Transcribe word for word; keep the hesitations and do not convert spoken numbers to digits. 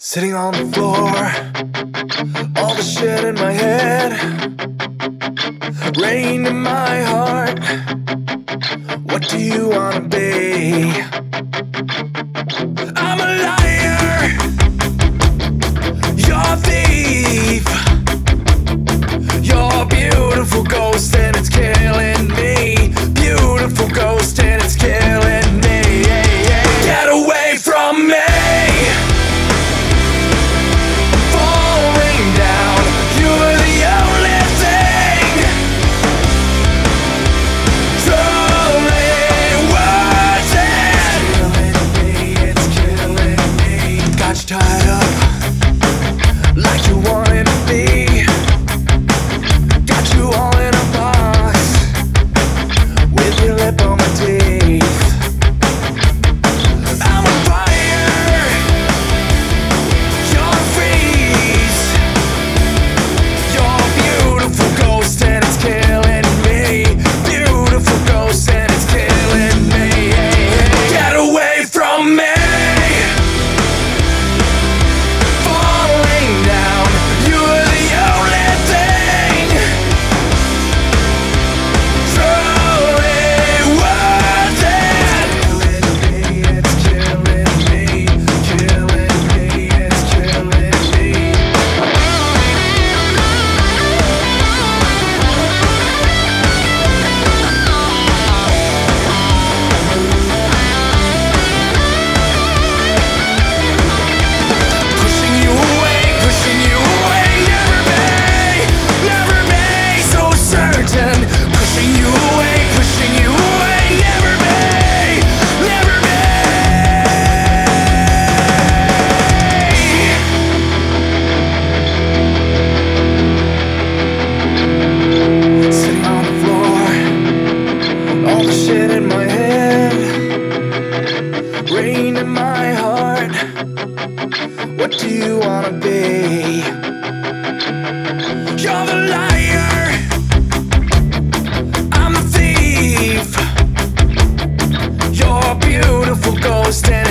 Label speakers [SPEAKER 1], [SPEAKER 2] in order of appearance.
[SPEAKER 1] Sitting on the floor, all the shit in my head, rain in my heart. What do you wanna be? I'm a liar, you're a thief, you're a beautiful ghost and it's killing me. Beautiful ghost and it's killing me. Get away from me. Tied up like you wanted to be. Got you all in a box with your lip on my teeth. I'm a fire, you're a freeze. You're a beautiful ghost and it's killing me. Beautiful ghost and it's killing me. Get away from me. Rain in my heart. What do you wanna be? You're the liar, I'm the thief. You're a beautiful ghost.